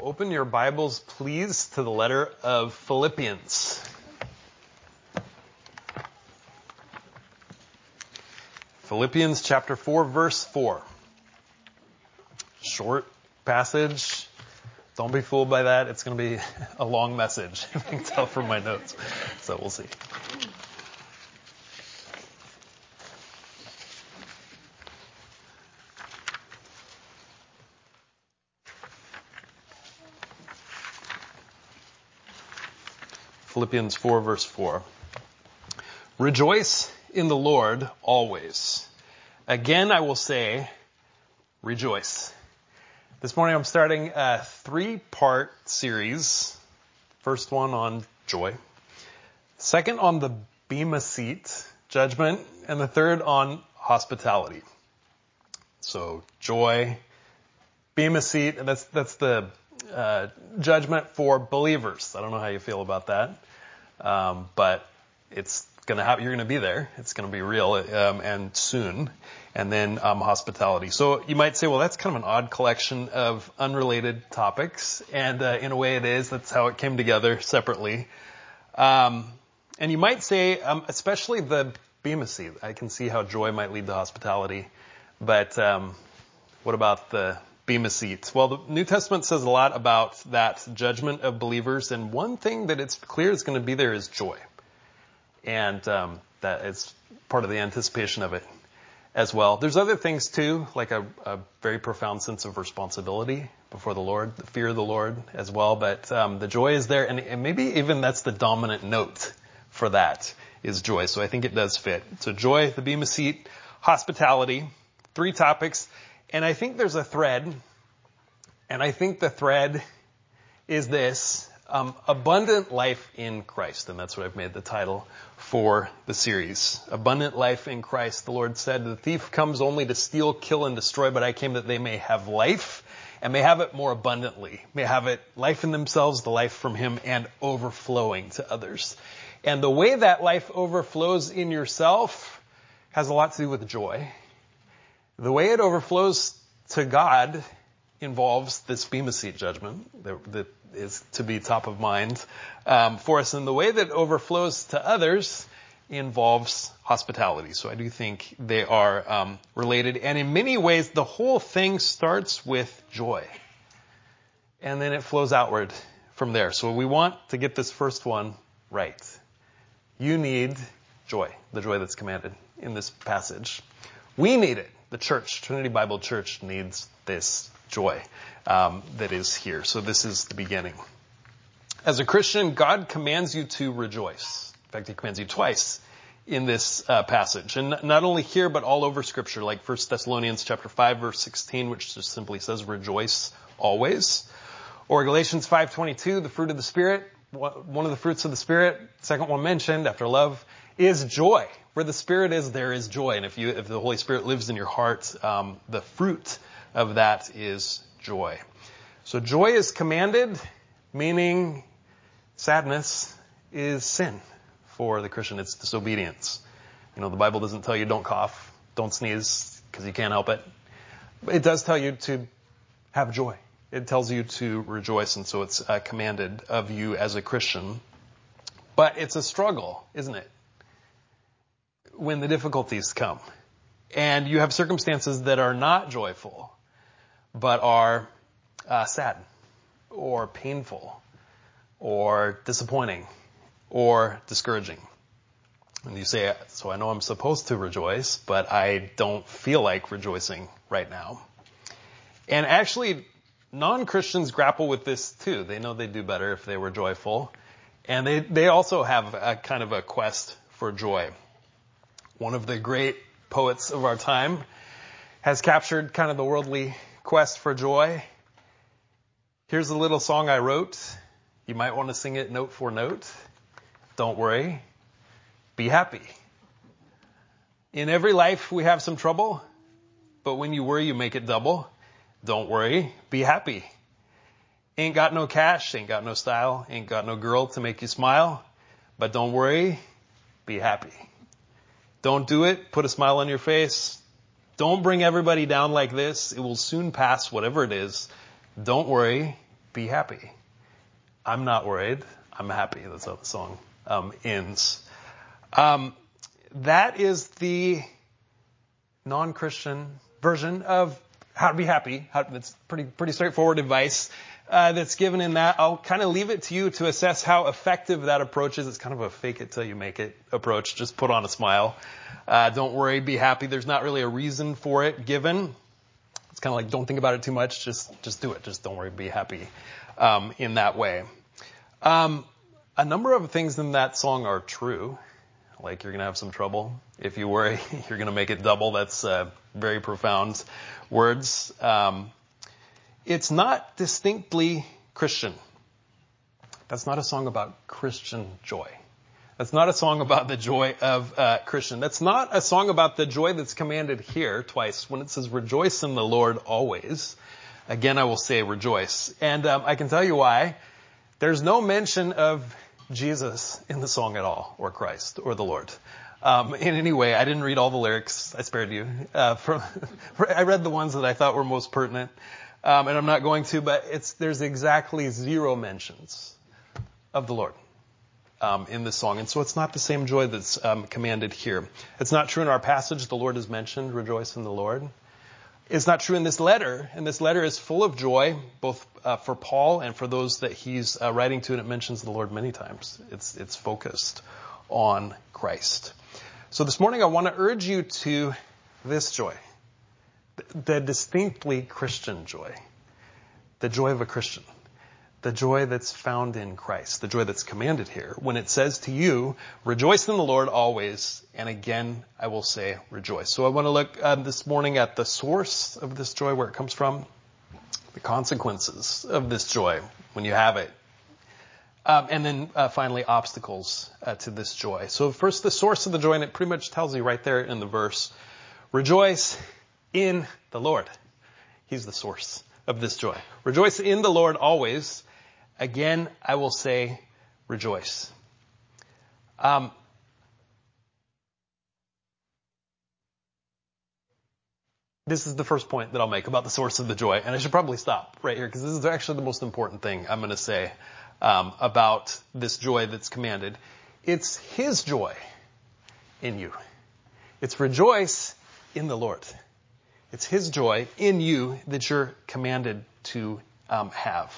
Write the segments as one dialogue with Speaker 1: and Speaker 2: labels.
Speaker 1: Open your Bibles, please, to the letter of Philippians. Philippians chapter 4, verse 4. Short passage. Don't be fooled by that. It's going to be a long message. I can tell from my notes. So we'll see. Philippians 4, verse 4. Rejoice in the Lord always. Again, I will say, rejoice. This morning I'm starting a 3-part series. First one on joy. Second on the Bema Seat, judgment. And the third on hospitality. So joy, Bema Seat, and that's the judgment for believers. I don't know how you feel about that. But it's going to happen. You're going to be there. It's going to be real, and soon. And then, hospitality. So you might say, well, that's kind of an odd collection of unrelated topics. And, in a way it is. That's how it came together separately. And you might say, especially the Bema Seat. I can see how joy might lead to hospitality. But, what about the Bema Seat? Well, the New Testament says a lot about that judgment of believers, and one thing that it's clear is going to be there is joy. And that is part of the anticipation of it as well. There's other things too, like a very profound sense of responsibility before the Lord, the fear of the Lord as well, but the joy is there, and maybe even that's the dominant note for that is joy. So I think it does fit. So joy, the Bema Seat, hospitality, 3 topics. And I think there's a thread, and I think the thread is this, abundant life in Christ. And that's what I've made the title for the series. Abundant life in Christ. The Lord said, the thief comes only to steal, kill, and destroy, but I came that they may have life, and may have it more abundantly. May have it life in themselves, the life from Him, and overflowing to others. And the way that life overflows in yourself has a lot to do with joy. The way it overflows to God involves this Bema Seat judgment that is to be top of mind for us. And the way that overflows to others involves hospitality. So I do think they are related. And in many ways, the whole thing starts with joy. And then it flows outward from there. So we want to get this first one right. You need joy, the joy that's commanded in this passage. We need it. The church, Trinity Bible Church, needs this joy that is here. So this is the beginning. As a Christian, God commands you to rejoice. In fact, He commands you twice in this passage. And not only here, but all over Scripture, like 1 Thessalonians chapter 5, verse 16, which just simply says, rejoice always. Or Galatians 5:22, the fruit of the Spirit. One of the fruits of the Spirit, second one mentioned after love, is joy. Where the Spirit is, there is joy. And if the Holy Spirit lives in your heart, the fruit of that is joy. So joy is commanded, meaning sadness is sin for the Christian. It's disobedience. The Bible doesn't tell you don't cough, don't sneeze, because you can't help it. But it does tell you to have joy. It tells you to rejoice, and so it's commanded of you as a Christian. But it's a struggle, isn't it? When the difficulties come and you have circumstances that are not joyful, but are sad or painful or disappointing or discouraging. And you say, so I know I'm supposed to rejoice, but I don't feel like rejoicing right now. And actually, non-Christians grapple with this too. They know they'd do better if they were joyful. And they also have a kind of a quest for joy. One of the great poets of our time has captured kind of the worldly quest for joy. Here's a little song I wrote. You might want to sing it note for note. Don't worry. Be happy. In every life we have some trouble, but when you worry, you make it double. Don't worry. Be happy. Ain't got no cash, ain't got no style, ain't got no girl to make you smile, but don't worry. Be happy. Don't do it. Put a smile on your face. Don't bring everybody down like this. It will soon pass, whatever it is. Don't worry. be happy. I'm not worried. I'm happy. That's how the song ends. That is the non-Christian version of how to be happy. It's pretty straightforward advice that's given in that. I'll kind of leave it to you to assess how effective that approach is. It's kind of a fake it till you make it approach. Just put on a smile. Don't worry, be happy. There's not really a reason for it given. It's kind of like don't think about it too much. Just do it. Just don't worry, be happy in that way. A number of things in that song are true. Like you're going to have some trouble. If you worry, you're going to make it double. That's very profound words. It's not distinctly Christian. That's not a song about Christian joy. That's not a song about the joy of Christian. That's not a song about the joy that's commanded here twice. When it says rejoice in the Lord always, again I will say rejoice. And I can tell you why. There's no mention of Jesus in the song at all, or Christ, or the Lord. In any way, I didn't read all the lyrics. I spared you. I read the ones that I thought were most pertinent, and I'm not going to, but there's exactly 0 mentions of the Lord in this song. And so it's not the same joy that's commanded here. It's not true in our passage. The Lord is mentioned, rejoice in the Lord. It's not true in this letter, and this letter is full of joy, both for Paul and for those that he's writing to, and it mentions the Lord many times. It's focused on Christ. So this morning I want to urge you to this joy, the distinctly Christian joy, the joy of a Christian, the joy that's found in Christ, the joy that's commanded here. When it says to you, rejoice in the Lord always, and again I will say rejoice. So I want to look this morning at the source of this joy, where it comes from, the consequences of this joy when you have it, and then finally obstacles to this joy. So first, the source of the joy, and it pretty much tells you right there in the verse, rejoice in the Lord. He's the source of this joy. Rejoice in the Lord always. Again, I will say rejoice. This is the first point that I'll make about the source of the joy. And I should probably stop right here, because this is actually the most important thing I'm going to say about this joy that's commanded. It's His joy in you. It's rejoice in the Lord. It's His joy in you that you're commanded to have.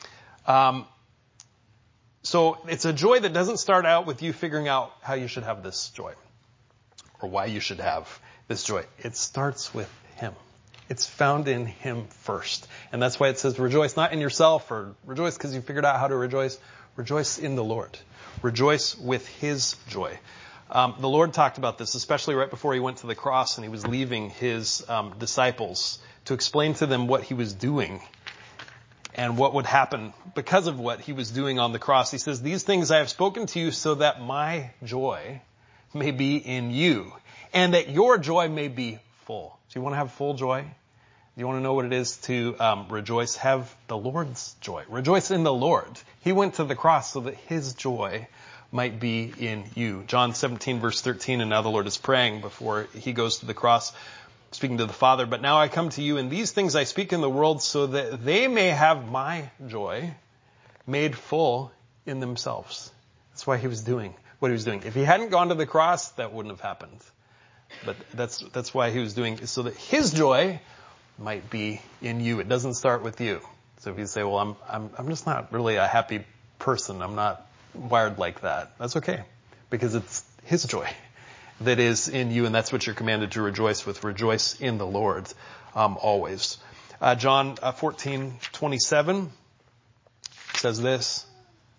Speaker 1: So it's a joy that doesn't start out with you figuring out how you should have this joy or why you should have this joy. It starts with Him. It's found in Him first. And that's why it says rejoice not in yourself or rejoice because you figured out how to rejoice. Rejoice in the Lord. Rejoice with His joy. The Lord talked about this, especially right before He went to the cross and He was leaving His disciples to explain to them what He was doing and what would happen because of what He was doing on the cross. He says, these things I have spoken to you so that my joy may be in you and that your joy may be full. So you want to have full joy? You want to know what it is to rejoice? Have the Lord's joy. Rejoice in the Lord. He went to the cross so that His joy might be in you. John 17 verse 13, and now the Lord is praying before He goes to the cross, speaking to the Father. But now I come to you, and these things I speak in the world so that they may have my joy made full in themselves. That's why He was doing what He was doing. If He hadn't gone to the cross, that wouldn't have happened. But that's why He was doing it, so that His joy might be in you. It doesn't start with you. So if you say, well, I'm just not really a happy person. I'm not wired like that. That's okay. Because it's His joy that is in you, and that's what you're commanded to rejoice with. Rejoice in the Lord always. John 14:27 says this.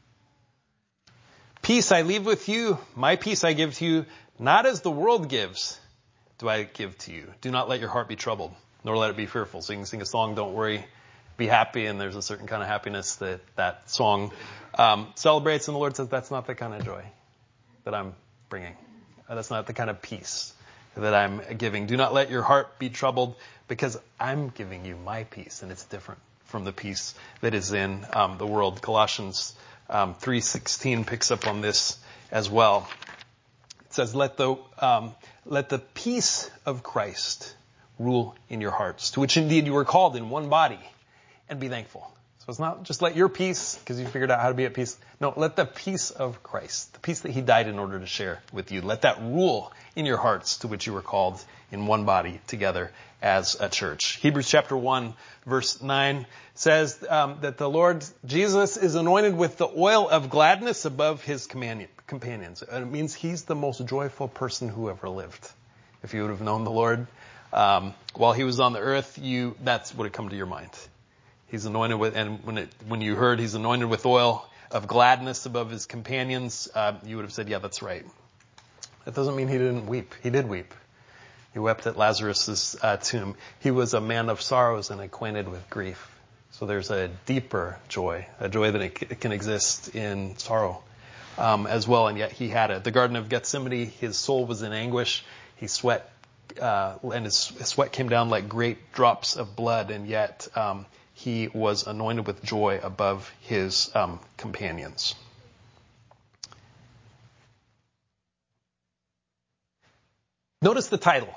Speaker 1: Peace I leave with you, my peace I give to you, not as the world gives, do I give to you. Do not let your heart be troubled, nor let it be fearful. So you can sing a song, don't worry, be happy, and there's a certain kind of happiness that song celebrates, and the Lord says that's not the kind of joy that I'm bringing. That's not the kind of peace that I'm giving. Do not let your heart be troubled, because I'm giving you my peace, and it's different from the peace that is in the world. Colossians 3:16 picks up on this as well. It says, let the peace of Christ rule in your hearts, to which indeed you were called in one body, and be thankful. So So it's not just let your peace, because you figured out how to be at peace. No, let the peace of Christ, the peace that he died in order to share with you, let that rule in your hearts to which you were called in one body together as a church. Hebrews chapter 1, verse 9 says that the Lord Jesus is anointed with the oil of gladness above his companions. And it means he's the most joyful person who ever lived. If you would have known the Lord while he was on the earth, that's what would come to your mind. He's anointed with, and when you heard he's anointed with oil of gladness above his companions, you would have said, yeah, that's right. That doesn't mean he didn't weep. He did weep. He wept at Lazarus' tomb. He was a man of sorrows and acquainted with grief. So there's a deeper joy, a joy that it can exist in sorrow as well, and yet he had it. The Garden of Gethsemane, his soul was in anguish. He sweat, and his sweat came down like great drops of blood, and yet he was anointed with joy above his companions. Notice the title.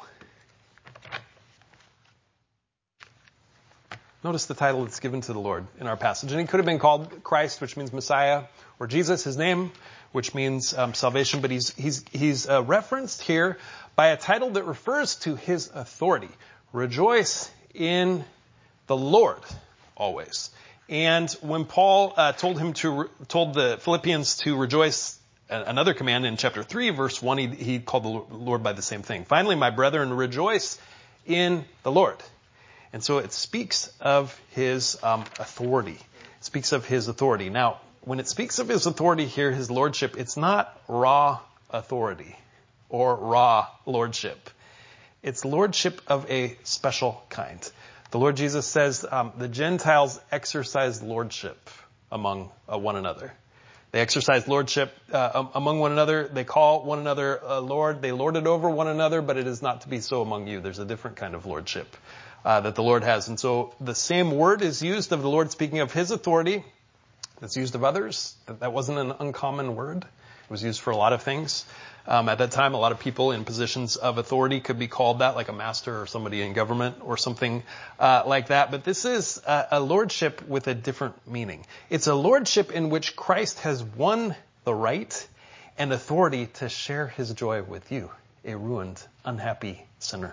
Speaker 1: Notice the title that's given to the Lord in our passage. And he could have been called Christ, which means Messiah, or Jesus, his name, which means salvation. But he's referenced here by a title that refers to his authority. Rejoice in the Lord always. And when Paul told the Philippians to rejoice, another command in chapter 3, verse 1, he called the Lord by the same thing. Finally, my brethren, rejoice in the Lord. And so it speaks of his authority. It speaks of his authority. Now, when it speaks of his authority here, his lordship, it's not raw authority or raw lordship. It's lordship of a special kind. The Lord Jesus says the Gentiles exercise lordship among one another. They exercise lordship among one another. They call one another Lord. They lord it over one another, but it is not to be so among you. There's a different kind of lordship that the Lord has. And so the same word is used of the Lord speaking of his authority that's used of others. That wasn't an uncommon word. It was used for a lot of things. At that time, a lot of people in positions of authority could be called that, like a master or somebody in government or something like that. But this is a lordship with a different meaning. It's a lordship in which Christ has won the right and authority to share his joy with you, a ruined, unhappy sinner,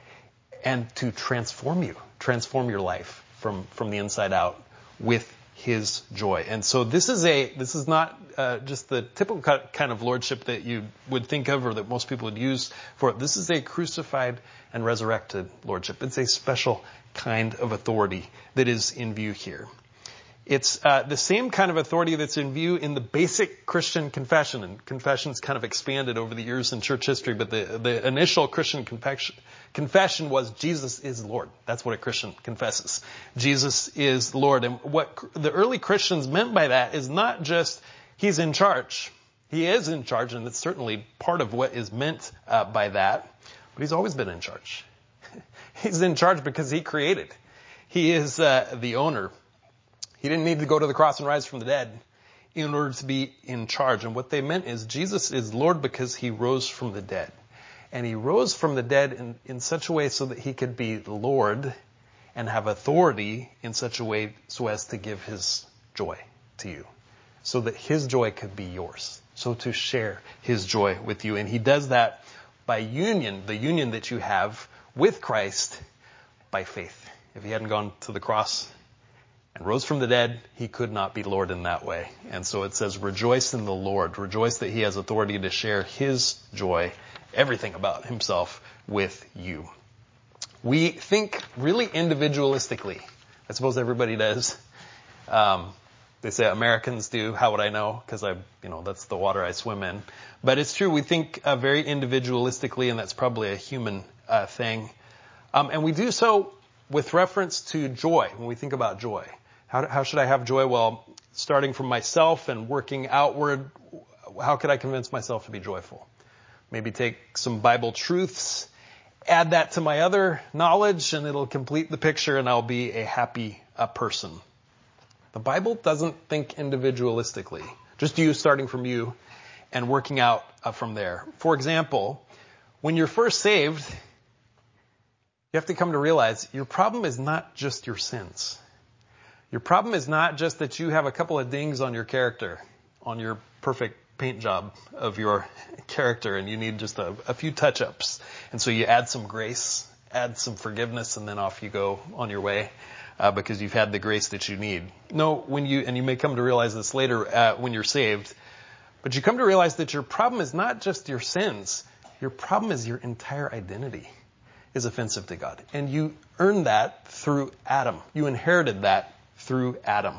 Speaker 1: and to transform your life from the inside out with his joy. And so this is not just the typical kind of lordship that you would think of or that most people would use for it. This is a crucified and resurrected lordship. It's a special kind of authority that is in view here. It's the same kind of authority that's in view in the basic Christian confession, and confession's kind of expanded over the years in church history, but the initial Christian confession was Jesus is Lord. That's what a Christian confesses. Jesus is Lord. And what the early Christians meant by that is not just he's in charge. He is in charge, and it's certainly part of what is meant by that, but he's always been in charge. He's in charge because he created. He is the owner. He didn't need to go to the cross and rise from the dead in order to be in charge. And what they meant is Jesus is Lord because he rose from the dead. And he rose from the dead in such a way so that he could be Lord and have authority in such a way so as to give his joy to you. So that his joy could be yours. So to share his joy with you. And he does that by union, the union that you have with Christ by faith. If he hadn't gone to the cross and rose from the dead, he could not be Lord in that way. And so it says, rejoice in the Lord. Rejoice that he has authority to share his joy, everything about himself, with you. We think really individualistically. I suppose everybody does. They say Americans do. How would I know? Because that's the water I swim in. But it's true. We think very individualistically, and that's probably a human thing. And we do so with reference to joy. When we think about joy, how should I have joy? Well, starting from myself and working outward, how could I convince myself to be joyful? Maybe take some Bible truths, add that to my other knowledge, and it'll complete the picture, and I'll be a happy person. The Bible doesn't think individualistically. Just you starting from you and working out from there. For example, when you're first saved, you have to come to realize your problem is not just your sins. Your problem is not just that you have a couple of dings on your character, on your perfect paint job of your character, and you need just a few touch-ups. And so you add some grace, add some forgiveness, and then off you go on your way because you've had the grace that you need. No, and you may come to realize this later when you're saved, but you come to realize that your problem is not just your sins. Your problem is your entire identity is offensive to God. And you earned that through Adam. You inherited that through Adam.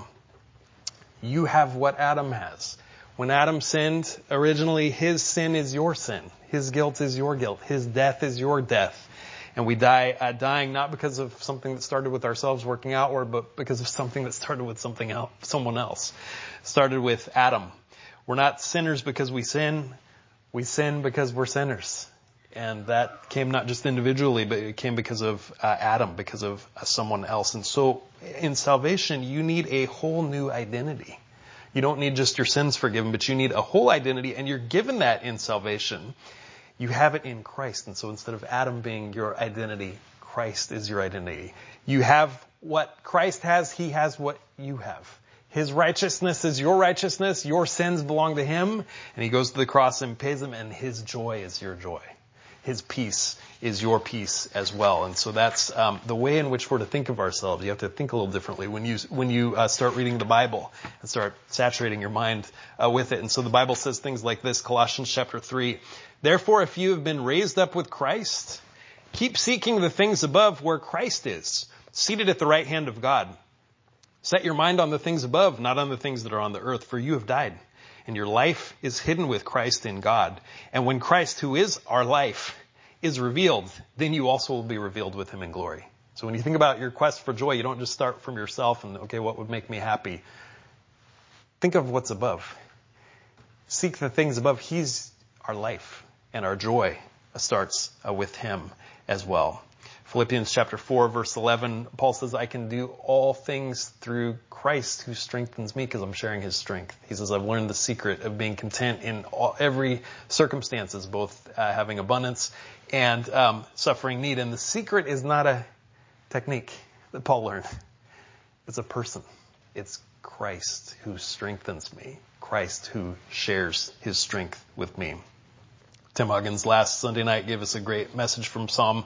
Speaker 1: You have what Adam has. When Adam sinned, originally his sin is your sin. His guilt is your guilt. His death is your death. And we die dying not because of something that started with ourselves working outward, but because of something that started with someone else. It started with Adam. We're not sinners because we sin. We sin because we're sinners. And that came not just individually, but it came because of Adam, because of someone else. And so in salvation, you need a whole new identity. You don't need just your sins forgiven, but you need a whole identity, and you're given that in salvation. You have it in Christ. And so instead of Adam being your identity, Christ is your identity. You have what Christ has. He has what you have. His righteousness is your righteousness. Your sins belong to him. And he goes to the cross and pays them, and his joy is your joy. His peace is your peace as well. And so that's the way in which we're to think of ourselves. You have to think a little differently when you start reading the Bible and start saturating your mind with it. And so the Bible says things like this, Colossians chapter 3. Therefore, if you have been raised up with Christ, keep seeking the things above where Christ is, seated at the right hand of God. Set your mind on the things above, not on the things that are on the earth, for you have died. And your life is hidden with Christ in God. And when Christ, who is our life, is revealed, then you also will be revealed with him in glory. So when you think about your quest for joy, you don't just start from yourself and, okay, what would make me happy? Think of what's above. Seek the things above. He's our life, and our joy starts with him as well. Philippians chapter 4, verse 11, Paul says, I can do all things through Christ who strengthens me, because I'm sharing his strength. He says, I've learned the secret of being content in every circumstances, both having abundance and suffering need. And the secret is not a technique that Paul learned. It's a person. It's Christ who strengthens me. Christ who shares his strength with me. Tim Huggins last Sunday night gave us a great message from Psalm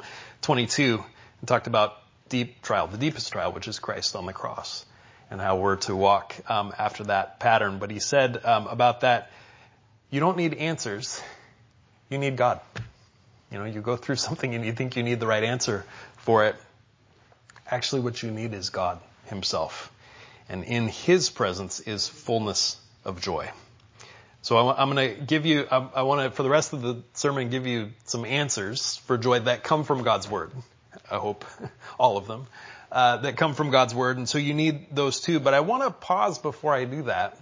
Speaker 1: 22 and talked about deep trial, the deepest trial, which is Christ on the cross, and how we're to walk after that pattern. But he said about that, you don't need answers, you need God. You go through something and you think you need the right answer for it. Actually, what you need is God himself. And in his presence is fullness of joy. So I'm going to give you, I want to, for the rest of the sermon, give you some answers for joy that come from God's Word. I hope all of them that come from God's Word. And so you need those too. But I want to pause before I do that,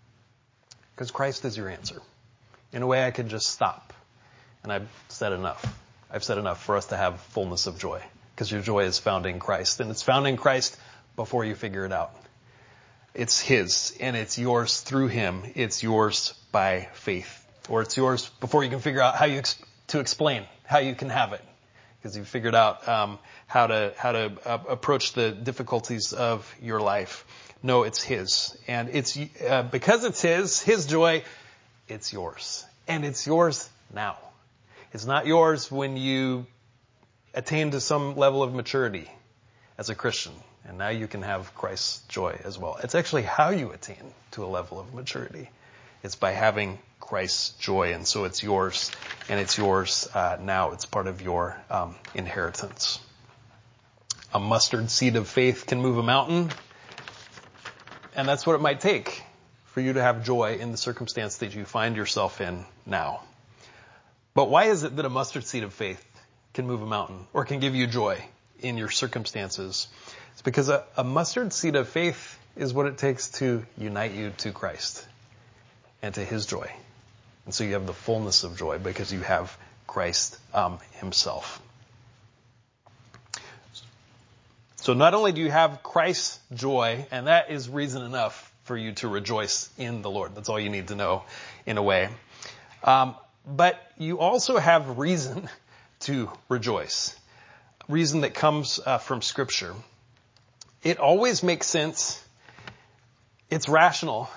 Speaker 1: because Christ is your answer. In a way, I could just stop. And I've said enough. I've said enough for us to have fullness of joy, because your joy is found in Christ. And it's found in Christ before you figure it out. It's his, and it's yours through him. It's yours by faith. Or it's yours before you can figure out how to explain how you can have it. Because you've figured out how to approach the difficulties of your life. No, it's his. And it's because it's his joy, it's yours. And it's yours now. It's not yours when you attain to some level of maturity as a Christian. And now you can have Christ's joy as well. It's actually how you attain to a level of maturity. It's by having Christ's joy. And so it's yours, and it's yours now. It's part of your inheritance. A mustard seed of faith can move a mountain. And that's what it might take for you to have joy in the circumstance that you find yourself in now. But why is it that a mustard seed of faith can move a mountain or can give you joy in your circumstances? It's because a mustard seed of faith is what it takes to unite you to Christ and to his joy. And so you have the fullness of joy because you have Christ himself. So not only do you have Christ's joy, and that is reason enough for you to rejoice in the Lord. That's all you need to know in a way. But you also have reason to rejoice. Reason that comes from Scripture. It always makes sense It's rational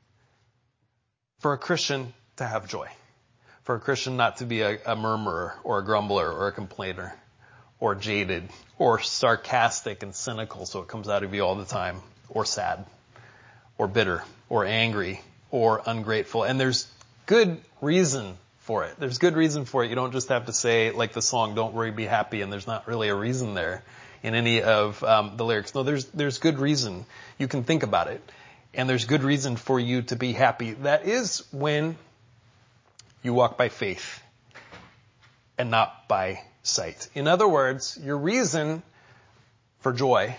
Speaker 1: for a Christian to have joy. For a Christian not to be a murmurer or a grumbler or a complainer or jaded or sarcastic and cynical so it comes out of you all the time, or sad or bitter or angry or ungrateful. And there's good reason for it. There's good reason for it. You don't just have to say, like the song, "Don't worry, be happy," and there's not really a reason there in any of the lyrics. No, there's good reason. You can think about it. And there's good reason for you to be happy. That is when you walk by faith and not by sight. In other words, your reason for joy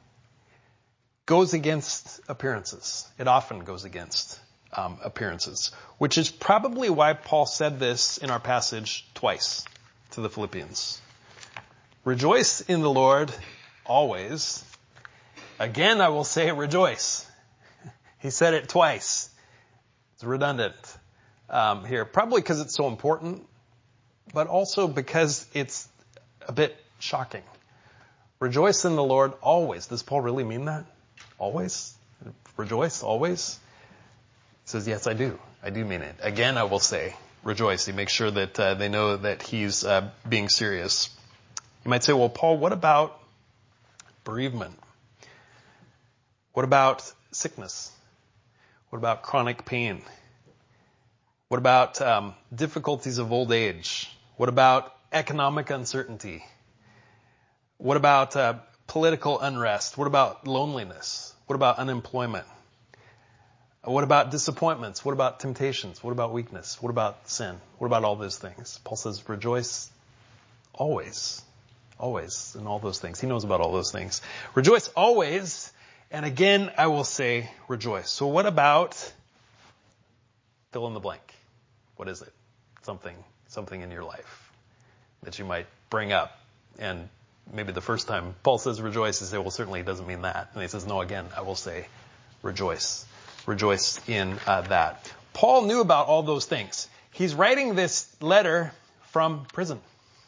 Speaker 1: goes against appearances. It often goes against appearances, which is probably why Paul said this in our passage twice to the Philippians. Rejoice in the Lord always. Again, I will say rejoice. He said it twice. It's redundant here, probably because it's so important, but also because it's a bit shocking. Rejoice in the Lord always. Does Paul really mean that? Always? Rejoice always? He says, yes, I do. I do mean it. Again, I will say rejoice. He makes sure that they know that he's being serious. You might say, well, Paul, what about bereavement? What about sickness? What about chronic pain? What about difficulties of old age? What about economic uncertainty? What about political unrest? What about loneliness? What about unemployment? What about disappointments? What about temptations? What about weakness? What about sin? What about all those things? Paul says, rejoice always. Always in all those things. He knows about all those things. Rejoice always. And again, I will say rejoice. So what about fill in the blank? What is it? Something in your life that you might bring up. And maybe the first time Paul says rejoice, you say, well, certainly it doesn't mean that. And he says, no, again, I will say rejoice. Rejoice in that. Paul knew about all those things. He's writing this letter from prison.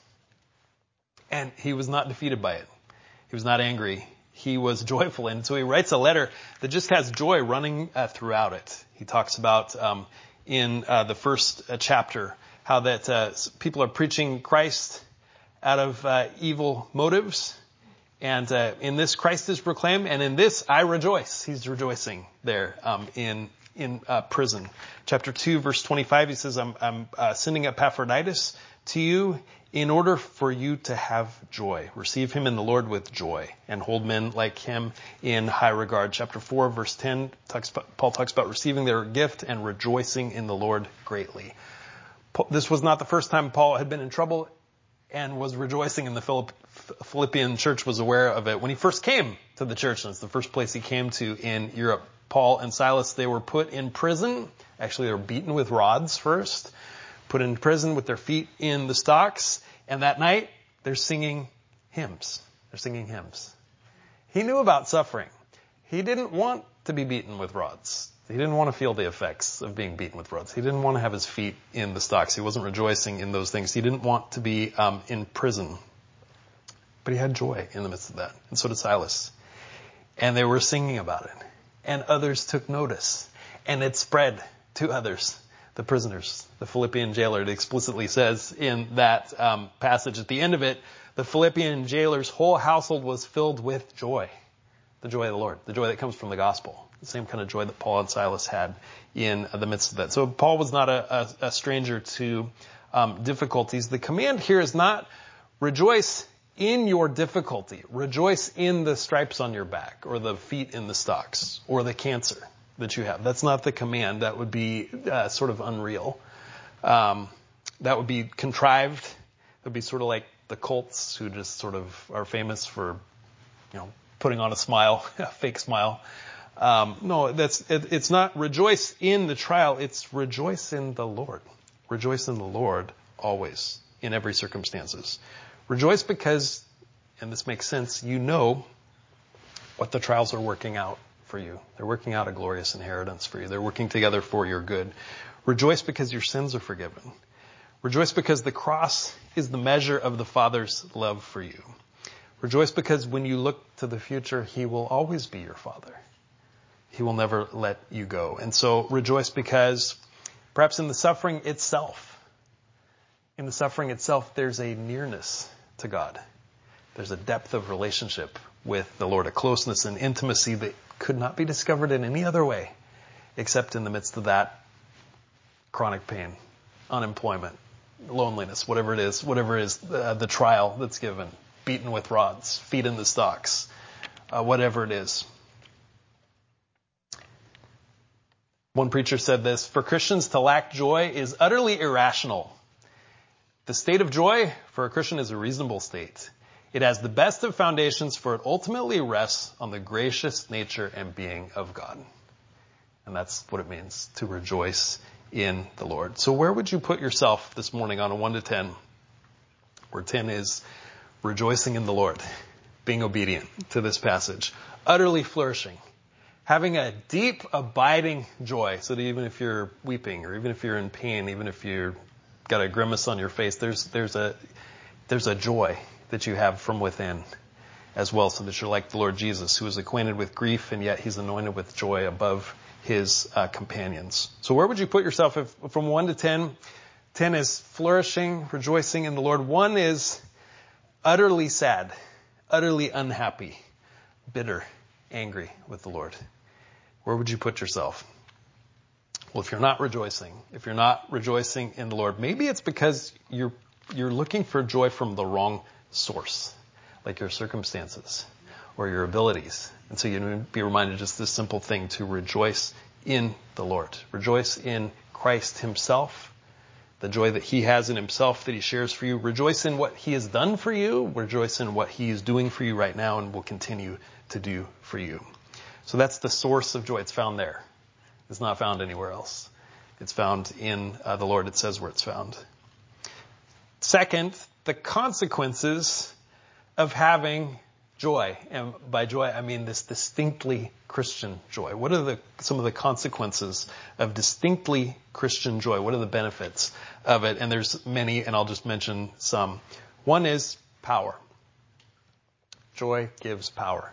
Speaker 1: And he was not defeated by it. He was not angry. He was joyful. And so he writes a letter that just has joy running throughout it. He talks about in the first chapter how that people are preaching Christ out of evil motives. And in this Christ is proclaimed, and in this I rejoice. He's rejoicing there in prison. Chapter 2, verse 25, he says, I'm sending Epaphroditus to you in order for you to have joy. Receive him in the Lord with joy and hold men like him in high regard. Chapter 4, verse 10, Paul talks about receiving their gift and rejoicing in the Lord greatly. This was not the first time Paul had been in trouble and was rejoicing in the Philippian church, was aware of it when he first came to the church. And it's the first place he came to in Europe. Paul and Silas, they were put in prison. Actually, they were beaten with rods first, put in prison with their feet in the stocks. And that night, they're singing hymns. They're singing hymns. He knew about suffering. He didn't want to be beaten with rods. He didn't want to feel the effects of being beaten with rods. He didn't want to have his feet in the stocks. He wasn't rejoicing in those things. He didn't want to be in prison. But he had joy in the midst of that. And so did Silas. And they were singing about it. And others took notice. And it spread to others, the prisoners. The Philippian jailer, it explicitly says in that passage at the end of it, the Philippian jailer's whole household was filled with joy. The joy of the Lord. The joy that comes from the gospel. The same kind of joy that Paul and Silas had in the midst of that. So Paul was not a stranger to difficulties. The command here is not rejoice in your difficulty. Rejoice in the stripes on your back or the feet in the stocks or the cancer that you have. That's not the command. That would be sort of unreal. That would be contrived. It would be sort of like the cults who just sort of are famous for, putting on a smile, a fake smile. No, it's not rejoice in the trial. It's rejoice in the Lord. Rejoice in the Lord always, in every circumstances. Rejoice because, and this makes sense, you know what the trials are working out for you. They're working out a glorious inheritance for you. They're working together for your good. Rejoice because your sins are forgiven. Rejoice because the cross is the measure of the Father's love for you. Rejoice because when you look to the future, He will always be your Father. He will never let you go. And so rejoice because perhaps in the suffering itself, there's a nearness to God. There's a depth of relationship with the Lord, a closeness and intimacy that could not be discovered in any other way except in the midst of that chronic pain, unemployment, loneliness, whatever it is, the trial that's given, beaten with rods, feet in the stocks, whatever it is. One preacher said this, "For Christians to lack joy is utterly irrational. The state of joy for a Christian is a reasonable state. It has the best of foundations, for it ultimately rests on the gracious nature and being of God." And that's what it means to rejoice in the Lord. So where would you put yourself this morning on a 1 to 10? Where 10 is rejoicing in the Lord, being obedient to this passage, utterly flourishing, having a deep, abiding joy, so that even if you're weeping, or even if you're in pain, even if you've got a grimace on your face, there's a joy that you have from within as well, so that you're like the Lord Jesus, who is acquainted with grief, and yet he's anointed with joy above his companions. So where would you put yourself from 1 to 10? 10 is flourishing, rejoicing in the Lord. 1 is utterly sad, utterly unhappy, bitter, angry with the Lord. Where would you put yourself? Well, if you're not rejoicing in the Lord, maybe it's because you're looking for joy from the wrong source, like your circumstances or your abilities. And so you need to be reminded just this simple thing, to rejoice in the Lord. Rejoice in Christ himself, the joy that he has in himself that he shares for you. Rejoice in what he has done for you. Rejoice in what he is doing for you right now and will continue to do for you. So that's the source of joy. It's found there. It's not found anywhere else. It's found in the Lord. It says where it's found. Second, the consequences of having joy. And by joy, I mean this distinctly Christian joy. What are some of the consequences of distinctly Christian joy? What are the benefits of it? And there's many, and I'll just mention some. One is power. Joy gives power.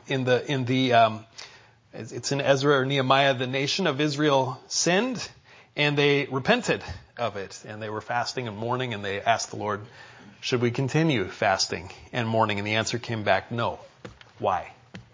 Speaker 1: It's in Ezra or Nehemiah, the nation of Israel sinned, and they repented of it. And they were fasting and mourning, and they asked the Lord, should we continue fasting and mourning? And the answer came back, no. Why?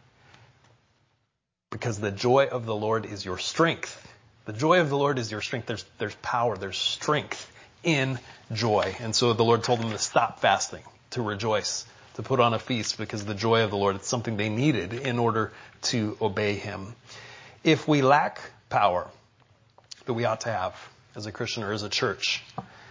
Speaker 1: Because the joy of the Lord is your strength. The joy of the Lord is your strength. There's power, there's strength in joy. And so the Lord told them to stop fasting, to rejoice, to put on a feast, because the joy of the Lord, it's something they needed in order to obey him. If we lack power that we ought to have as a Christian or as a church,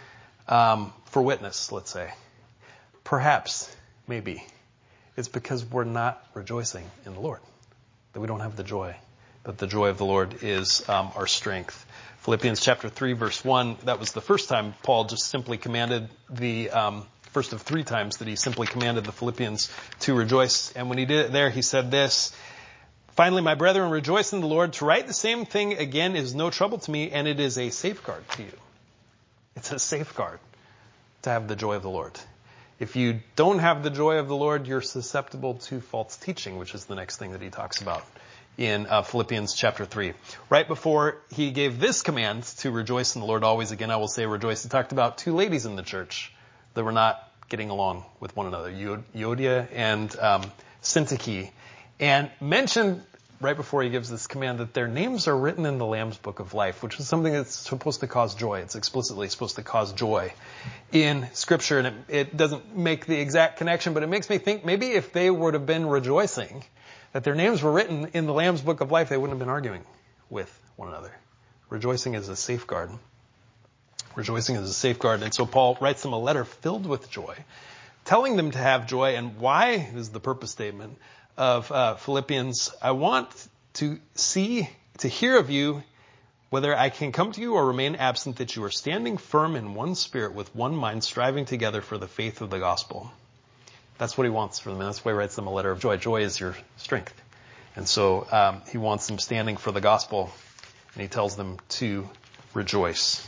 Speaker 1: for witness, let's say, perhaps, maybe, it's because we're not rejoicing in the Lord, that we don't have the joy, that the joy of the Lord is our strength. Philippians chapter 3, verse 1, that was the first time Paul just simply commanded first of 3 times that he simply commanded the Philippians to rejoice. And when he did it there, he said this, "Finally, my brethren, rejoice in the Lord. To write the same thing again is no trouble to me, and it is a safeguard to you." It's a safeguard to have the joy of the Lord. If you don't have the joy of the Lord, you're susceptible to false teaching, which is the next thing that he talks about in Philippians chapter 3. Right before he gave this command to rejoice in the Lord always, again I will say rejoice, he talked about 2 ladies in the church that were not getting along with one another, Euodia and Syntyche, and mentioned right before he gives this command that their names are written in the Lamb's Book of Life, which is something that's supposed to cause joy. It's explicitly supposed to cause joy in Scripture, and it doesn't make the exact connection, but it makes me think maybe if they would have been rejoicing that their names were written in the Lamb's Book of Life, they wouldn't have been arguing with one another. Rejoicing is a safeguard. Rejoicing is a safeguard. And so Paul writes them a letter filled with joy, telling them to have joy. And why is the purpose statement of Philippians? I want to hear of you, whether I can come to you or remain absent, that you are standing firm in one spirit with one mind, striving together for the faith of the gospel. That's what he wants from them. And that's why he writes them a letter of joy. Joy is your strength. And so he wants them standing for the gospel, and he tells them to rejoice.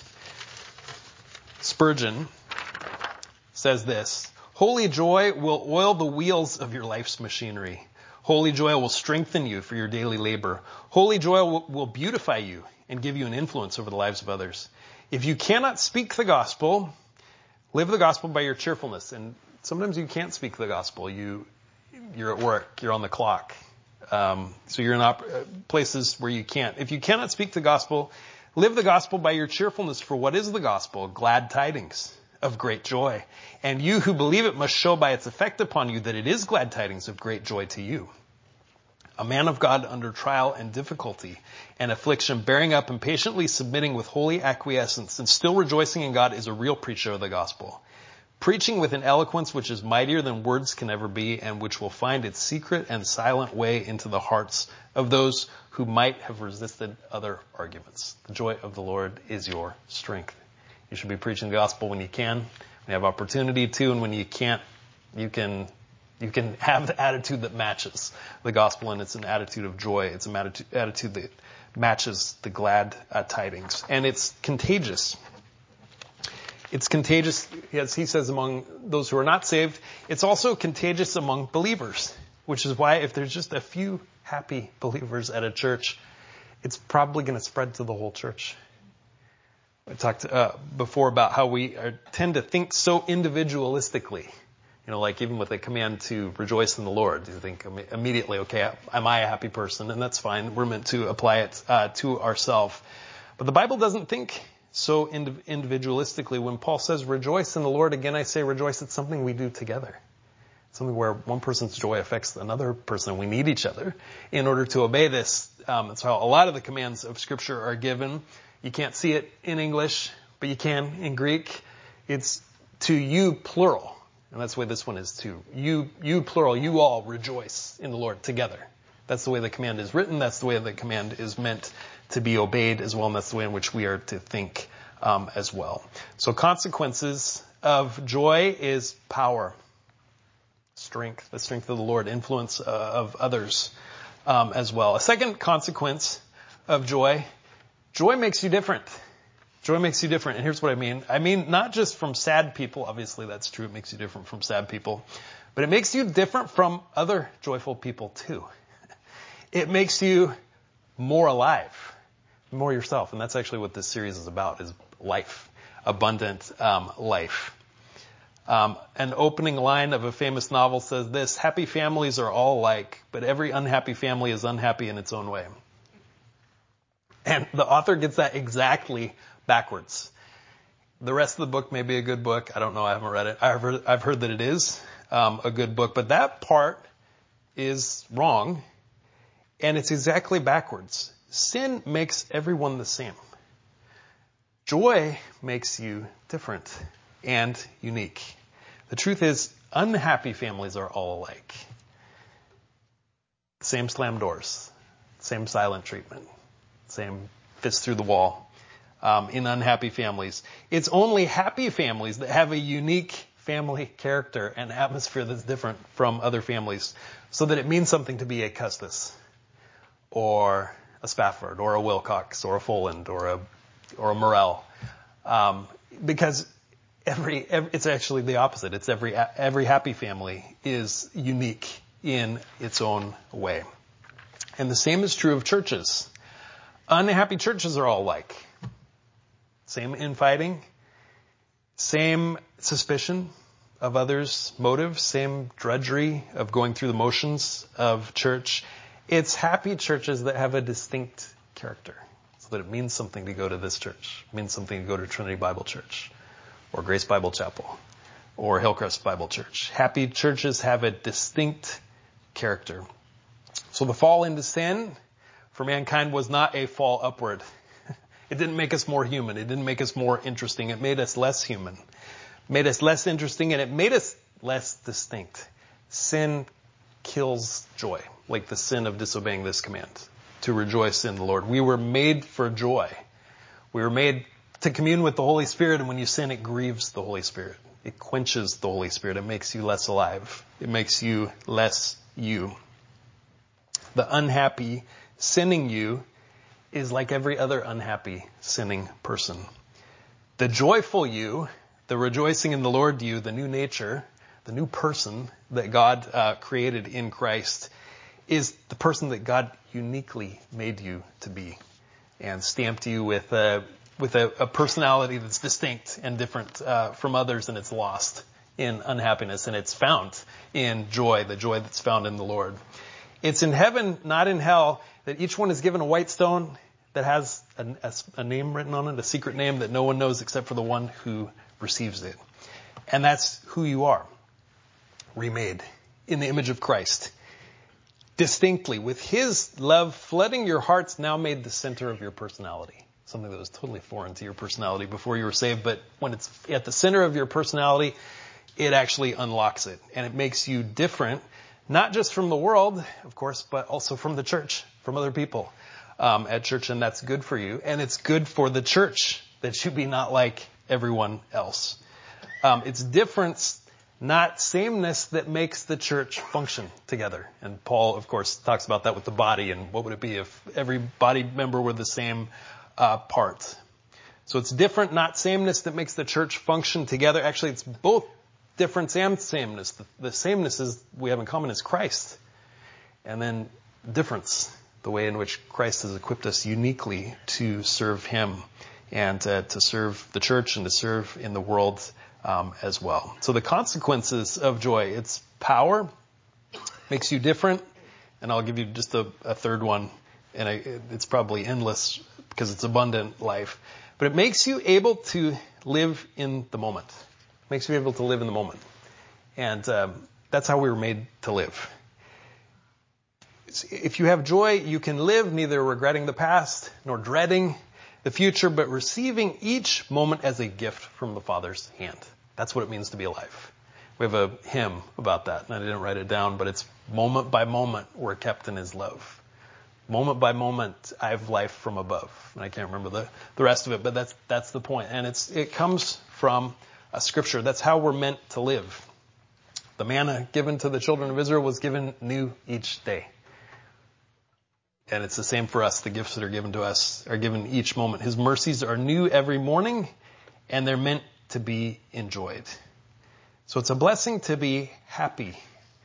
Speaker 1: Spurgeon says this, "Holy joy will oil the wheels of your life's machinery. Holy joy will strengthen you for your daily labor. Holy joy will beautify you and give you an influence over the lives of others. If you cannot speak the gospel, live the gospel by your cheerfulness. And sometimes you can't speak the gospel. You're at work. You're on the clock. So you're in places where you can't. If you cannot speak the gospel, live the gospel by your cheerfulness. For what is the gospel? Glad tidings of great joy. And you who believe it must show by its effect upon you that it is glad tidings of great joy to you. A man of God under trial and difficulty and affliction, bearing up and patiently submitting with holy acquiescence and still rejoicing in God, is a real preacher of the gospel, preaching with an eloquence which is mightier than words can ever be, and which will find its secret and silent way into the hearts of those who might have resisted other arguments. The joy of the Lord is your strength. You should be preaching the gospel when you can, when you have opportunity to, and when you can't, you can have the attitude that matches the gospel, and it's an attitude of joy. It's an attitude that matches the glad tidings. And it's contagious. It's contagious, as he says, among those who are not saved. It's also contagious among believers, which is why if there's just a few happy believers at a church, it's probably going to spread to the whole church. I talked before about how we tend to think so individualistically. Like even with a command to rejoice in the Lord, you think immediately, okay, am I a happy person? And that's fine. We're meant to apply it to ourselves. But the Bible doesn't think so individualistically. When Paul says rejoice in the Lord, again, I say rejoice. It's something we do together. It's something where one person's joy affects another person. We need each other in order to obey this. That's how a lot of the commands of Scripture are given. You can't see it in English, but you can in Greek. It's to you, plural. And that's the way this one is too. You plural, you all rejoice in the Lord together. That's the way the command is written. That's the way the command is meant to be obeyed as well. And that's the way in which we are to think as well. So consequences of joy is power, strength, the strength of the Lord, influence of others as well. A second consequence of joy makes you different. Joy makes you different. And here's what I mean. I mean, not just from sad people. Obviously, that's true. It makes you different from sad people. But it makes you different from other joyful people, too. It makes you more alive, more yourself. And that's actually what this series is about, is life, abundant life. An opening line of a famous novel says this: happy families are all alike, but every unhappy family is unhappy in its own way. And the author gets that exactly backwards. The rest of the book may be a good book. I don't know. I haven't read it. I've heard that it is a good book, but that part is wrong, and it's exactly backwards. Sin makes everyone the same. Joy makes you different and unique. The truth is, unhappy families are all alike. Same slam doors, same silent treatment, same fist through the wall. In unhappy families. It's only happy families that have a unique family character and atmosphere that's different from other families, so that it means something to be a Custis or a Spafford or a Wilcox or a Foland or a Morell. Because it's actually the opposite. It's every happy family is unique in its own way. And the same is true of churches. Unhappy churches are all alike. Same infighting, same suspicion of others' motives, same drudgery of going through the motions of church. It's happy churches that have a distinct character, so that it means something to go to this church. It means something to go to Trinity Bible Church or Grace Bible Chapel or Hillcrest Bible Church. Happy churches have a distinct character. So the fall into sin for mankind was not a fall upward. It didn't make us more human. It didn't make us more interesting. It made us less human. It made us less interesting, and it made us less distinct. Sin kills joy, like the sin of disobeying this command, to rejoice in the Lord. We were made for joy. We were made to commune with the Holy Spirit, and when you sin, it grieves the Holy Spirit. It quenches the Holy Spirit. It makes you less alive. It makes you less you. The unhappy sinning you is like every other unhappy sinning person. The joyful you, the rejoicing in the Lord you, the new nature, the new person that God created in Christ, is the person that God uniquely made you to be and stamped you with a personality that's distinct and different from others, and it's lost in unhappiness, and it's found in joy, the joy that's found in the Lord. It's in heaven, not in hell, that each one is given a white stone that has a name written on it, a secret name that no one knows except for the one who receives it. And that's who you are, remade in the image of Christ. Distinctly, with his love flooding your hearts, now made the center of your personality. Something that was totally foreign to your personality before you were saved, but when it's at the center of your personality, it actually unlocks it. And it makes you different, not just from the world, of course, but also from the church, from other people at church, and that's good for you. And it's good for the church that you be not like everyone else. It's difference, not sameness, that makes the church function together. And Paul, of course, talks about that with the body, and what would it be if every body member were the same part. So it's different, not sameness, that makes the church function together. Actually, it's both difference and sameness. The sameness is we have in common is Christ. And then difference, the way in which Christ has equipped us uniquely to serve him and to serve the church and to serve in the world as well. So the consequences of joy, it's power, makes you different, and I'll give you just a third one, and it's probably endless because it's abundant life, but it makes you able to live in the moment. It makes you able to live in the moment. And that's how we were made to live. If you have joy, you can live neither regretting the past nor dreading the future, but receiving each moment as a gift from the Father's hand. That's what it means to be alive. We have a hymn about that, and I didn't write it down, but it's moment by moment we're kept in his love. Moment by moment I have life from above. And I can't remember the rest of it, but that's the point. And it comes from a scripture. That's how we're meant to live. The manna given to the children of Israel was given new each day. And it's the same for us. The gifts that are given to us are given each moment. His mercies are new every morning, and they're meant to be enjoyed. So it's a blessing to be happy,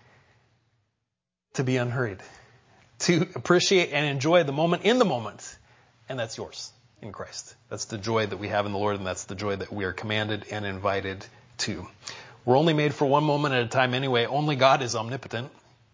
Speaker 1: to be unhurried, to appreciate and enjoy the moment in the moment. And that's yours in Christ. That's the joy that we have in the Lord, and that's the joy that we are commanded and invited to. We're only made for one moment at a time anyway. Only God is omnipotent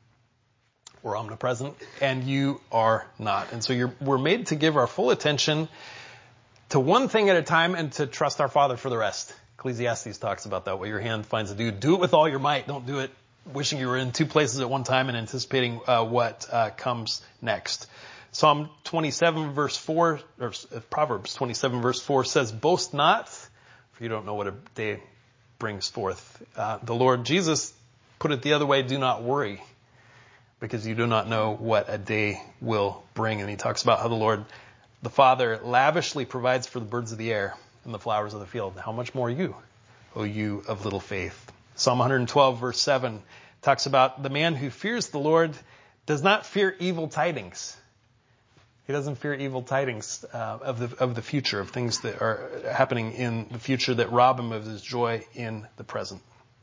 Speaker 1: or omnipresent, and you are not. And so we're made to give our full attention to one thing at a time and to trust our Father for the rest. Ecclesiastes talks about that. What your hand finds to do it with all your might. Don't do it wishing you were in two places at one time and anticipating what comes next. Psalm 27 verse 4, or Proverbs 27 verse 4 says, "Boast not, for you don't know what a day brings forth." The Lord Jesus put it the other way, "Do not worry, because you do not know what a day will bring." And he talks about how the Lord, the Father, lavishly provides for the birds of the air and the flowers of the field. How much more you, O you of little faith? Psalm 112 verse 7 talks about the man who fears the Lord does not fear evil tidings. He doesn't fear evil tidings of the future, of things that are happening in the future that rob him of his joy in the present.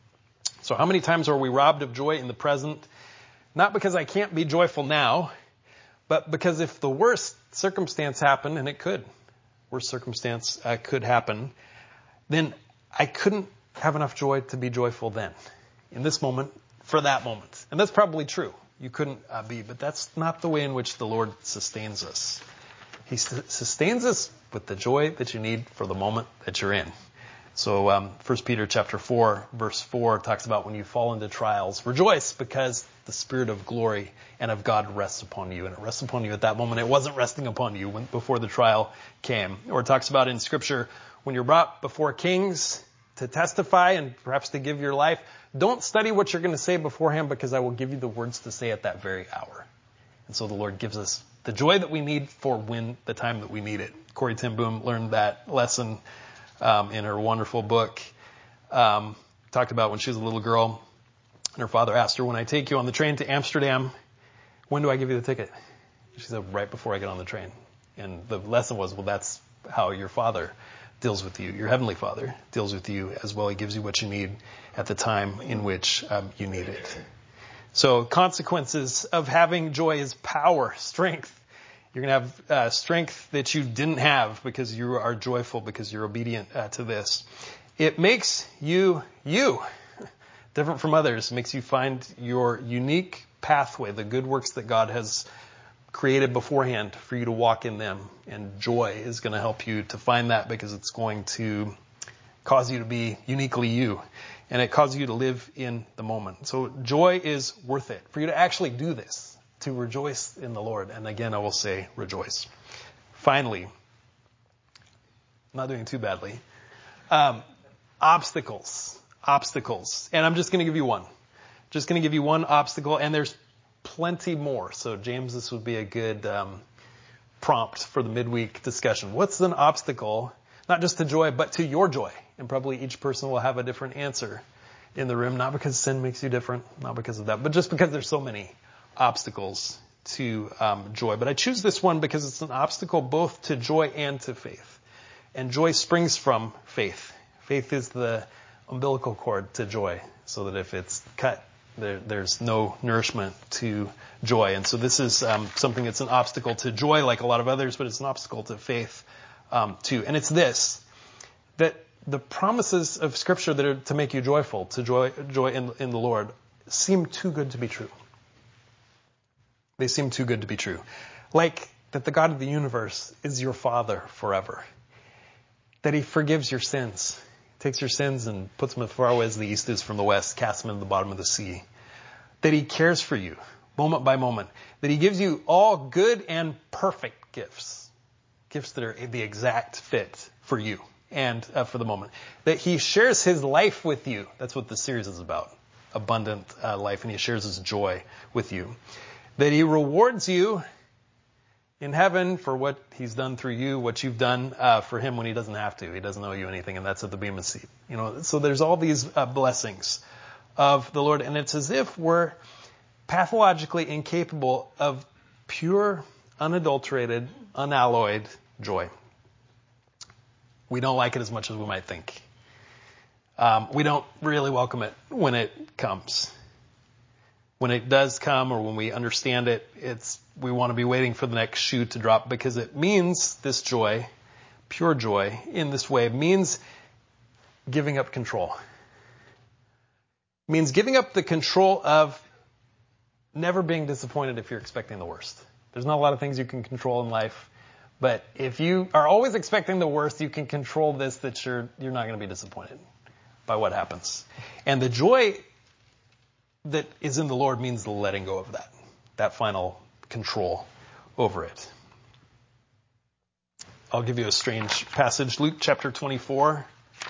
Speaker 1: So how many times are we robbed of joy in the present? Not because I can't be joyful now, but because if the worst circumstance happened, and it could, worst circumstance could happen, then I couldn't have enough joy to be joyful then, in this moment, for that moment. And that's probably true. You couldn't be, but that's not the way in which the Lord sustains us. He sustains us with the joy that you need for the moment that you're in. So 1 Peter chapter 4, verse 4 talks about when you fall into trials, rejoice because the Spirit of glory and of God rests upon you. And it rests upon you at that moment. It wasn't resting upon you before the trial came. Or it talks about in Scripture, when you're brought before kings to testify and perhaps to give your life, don't study what you're going to say beforehand, because I will give you the words to say at that very hour. And so the Lord gives us the joy that we need for when the time that we need it. Corrie ten Boom learned that lesson in her wonderful book. Talked about when she was a little girl, and her father asked her, "When I take you on the train to Amsterdam, when do I give you the ticket?" She said, "Right before I get on the train." And the lesson was, well, that's how your Father deals with you. Your Heavenly Father deals with you as well. He gives you what you need at the time in which you need it. So consequences of having joy is power, strength. You're going to have strength that you didn't have because you are joyful, because you're obedient to this. It makes you different from others. It makes you find your unique pathway, the good works that God has created beforehand for you to walk in them. And joy is going to help you to find that, because it's going to cause you to be uniquely you. And it causes you to live in the moment. So joy is worth it. For you to actually do this, to rejoice in the Lord. And again, I will say rejoice. Finally, I'm not doing too badly. Obstacles. And I'm just going to give you one. Just going to give you one obstacle, and there's plenty more. So James, this would be a good prompt for the midweek discussion. What's an obstacle, not just to joy, but to your joy? And probably each person will have a different answer in the room, not because sin makes you different, not because of that, but just because there's so many obstacles to joy. But I choose this one because it's an obstacle both to joy and to faith. And joy springs from faith. Faith is the umbilical cord to joy, so that if it's cut, there's no nourishment to joy. And so this is something that's an obstacle to joy, like a lot of others, but it's an obstacle to faith too. And it's this, that the promises of Scripture that are to make you joyful, to joy in the Lord, seem too good to be true. They seem too good to be true. Like that the God of the universe is your Father forever. That He forgives your sins. Takes your sins and puts them as far away as the east is from the west, casts them into the bottom of the sea. That He cares for you, moment by moment. That He gives you all good and perfect gifts. Gifts that are the exact fit for you and for the moment. That He shares His life with you. That's what this series is about. Abundant life. And He shares His joy with you. That He rewards you in heaven for what He's done through you, what you've done for Him when He doesn't have to. He doesn't owe you anything, and that's at the Bema seat. So there's all these blessings of the Lord, and it's as if we're pathologically incapable of pure, unadulterated, unalloyed joy. We don't like it as much as we might think. We don't really welcome it when it comes. When it does come, or when we understand it, we want to be waiting for the next shoe to drop, because it means this joy, pure joy in this way, means giving up control. It means giving up the control of never being disappointed if you're expecting the worst. There's not a lot of things you can control in life, but if you are always expecting the worst, you can control this, that you're not going to be disappointed by what happens. And the joy that is in the Lord means the letting go of that final control over it. I'll give you a strange passage, Luke chapter 24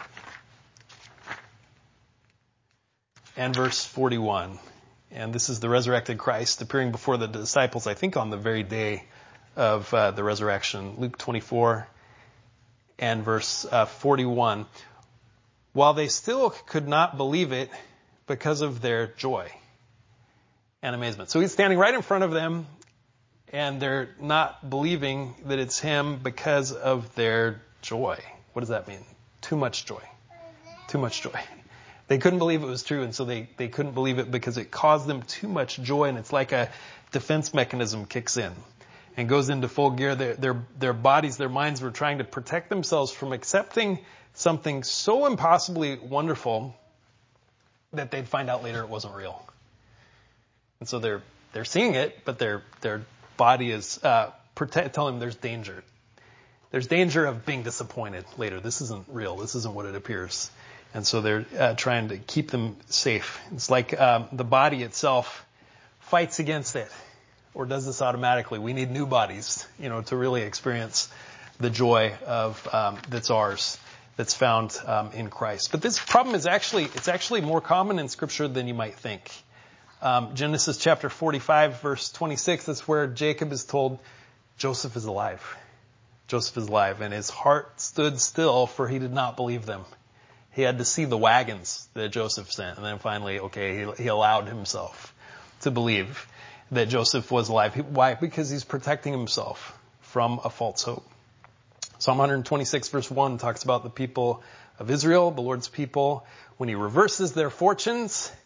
Speaker 1: and verse 41. And this is the resurrected Christ appearing before the disciples, I think on the very day of the resurrection. Luke 24 and verse 41. While they still could not believe it, because of their joy and amazement. So He's standing right in front of them, and they're not believing that it's Him because of their joy. What does that mean? Too much joy. Too much joy. They couldn't believe it was true, and so they couldn't believe it because it caused them too much joy, and it's like a defense mechanism kicks in and goes into full gear. Their bodies, their minds were trying to protect themselves from accepting something so impossibly wonderful that they'd find out later it wasn't real. And so they're seeing it, but their body is telling them there's danger. There's danger of being disappointed later. This isn't real. This isn't what it appears. And so they're trying to keep them safe. It's like the body itself fights against it, or does this automatically. We need new bodies, to really experience the joy of that's ours, that's found in Christ. But this problem is actually more common in Scripture than you might think. Genesis chapter 45, verse 26, that's where Jacob is told Joseph is alive. Joseph is alive, and his heart stood still, for he did not believe them. He had to see the wagons that Joseph sent, and then finally, he allowed himself to believe that Joseph was alive. Why? Because he's protecting himself from a false hope. Psalm 126 verse 1 talks about the people of Israel, the Lord's people, when He reverses their fortunes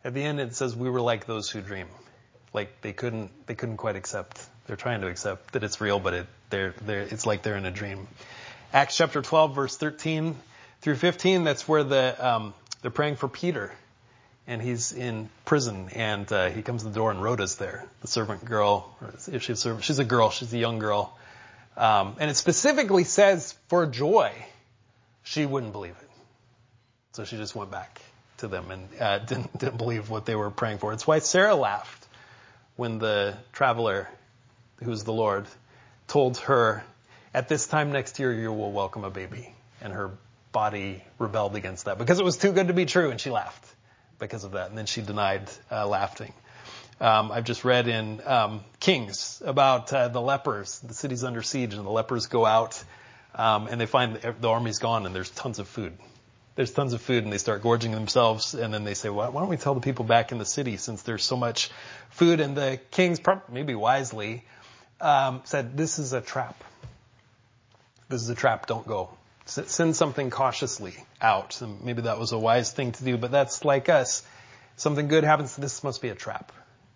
Speaker 1: At the end it says we were like those who dream. Like they couldn't quite accept. They're trying to accept that it's real, but it's like they're in a dream. Acts chapter 12 verse 13 through 15, that's where they're praying for Peter. And he's in prison, and he comes to the door, and Rhoda's there, the servant girl. If she's a girl, she's a young girl. And it specifically says, for joy, she wouldn't believe it. So she just went back to them and didn't believe what they were praying for. It's why Sarah laughed when the traveler, who's the Lord, told her, at this time next year you will welcome a baby. And her body rebelled against that because it was too good to be true, and she laughed because of that. And then she denied laughing. I've just read in Kings about the lepers. The city's under siege, and the lepers go out, and they find the army's gone, and there's tons of food. There's tons of food, and they start gorging themselves, and then they say, well, why don't we tell the people back in the city since there's so much food? And the kings, maybe wisely, said, this is a trap. This is a trap, don't go. Send something cautiously out. And maybe that was a wise thing to do, but that's like us. Something good happens, this must be a trap.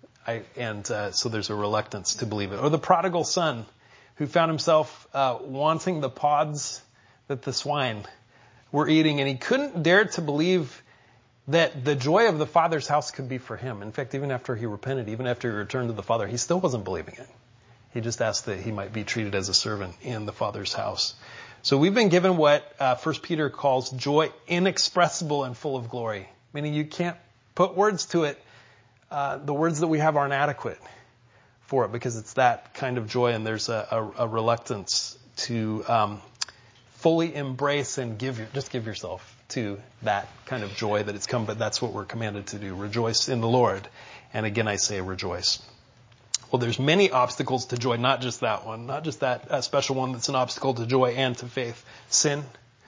Speaker 1: So there's a reluctance to believe it. Or the prodigal son who found himself wanting the pods that the swine were eating, and he couldn't dare to believe that the joy of the Father's house could be for him. In fact, even after he repented, even after he returned to the Father, he still wasn't believing it. He just asked that he might be treated as a servant in the Father's house. So we've been given what 1 Peter calls joy inexpressible and full of glory, meaning you can't put words to it. The words that we have aren't adequate for it because it's that kind of joy, and there's a reluctance to fully embrace and give yourself to that kind of joy that it's come, but that's what we're commanded to do. Rejoice in the Lord. And again, I say rejoice. Well, there's many obstacles to joy, not just that one, not just that special one that's an obstacle to joy and to faith. Sin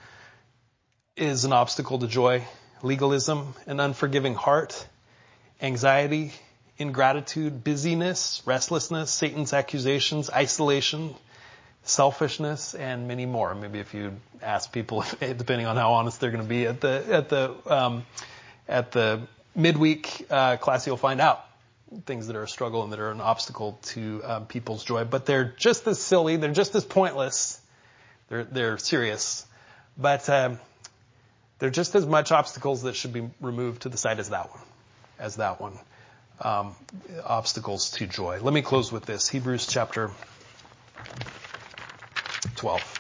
Speaker 1: is an obstacle to joy. Legalism, an unforgiving heart, anxiety, ingratitude, busyness, restlessness, Satan's accusations, isolation, selfishness, and many more. Maybe if you ask people, depending on how honest they're going to be at the midweek class, you'll find out things that are a struggle and that are an obstacle to people's joy. But they're just as silly, they're just as pointless, they're serious, but they're just as much obstacles that should be removed to the side as that one. Obstacles to joy. Let me close with this. Hebrews chapter 12.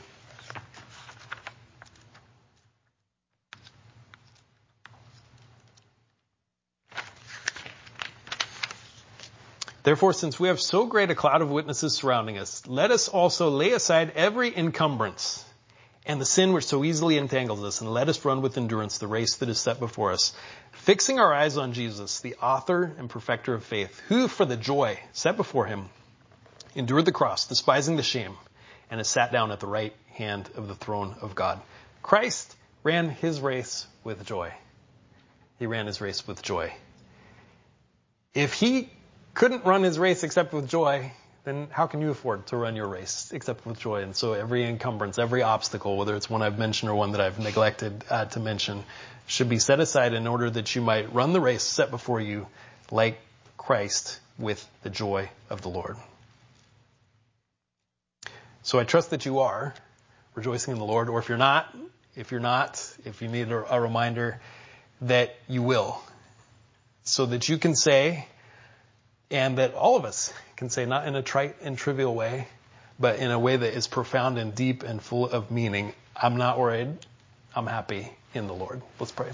Speaker 1: Therefore, since we have so great a cloud of witnesses surrounding us, let us also lay aside every encumbrance and the sin which so easily entangles us, and let us run with endurance the race that is set before us, fixing our eyes on Jesus, the author and perfecter of faith, who for the joy set before him endured the cross, despising the shame, and has sat down at the right hand of the throne of God. Christ ran his race with joy. He ran his race with joy. If he couldn't run his race except with joy, then how can you afford to run your race except with joy? And so every encumbrance, every obstacle, whether it's one I've mentioned or one that I've neglected to mention, should be set aside in order that you might run the race set before you like Christ with the joy of the Lord. So I trust that you are rejoicing in the Lord, or if you're not, if you need a reminder, that you will, so that you can say, and that all of us can say, not in a trite and trivial way, but in a way that is profound and deep and full of meaning, I'm not worried, I'm happy in the Lord. Let's pray.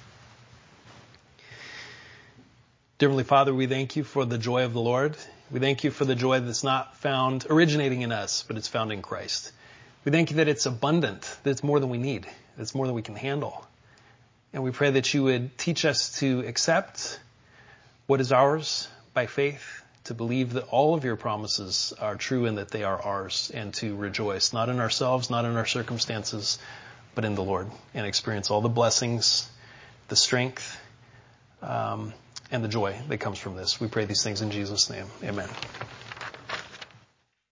Speaker 1: Dear Heavenly Father, we thank you for the joy of the Lord. We thank you for the joy that's not found originating in us, but it's found in Christ. We thank you that it's abundant, that it's more than we need, that it's more than we can handle. And we pray that you would teach us to accept what is ours by faith, to believe that all of your promises are true and that they are ours, and to rejoice, not in ourselves, not in our circumstances, but in the Lord, and experience all the blessings, the strength, and the joy that comes from this. We pray these things in Jesus' name. Amen.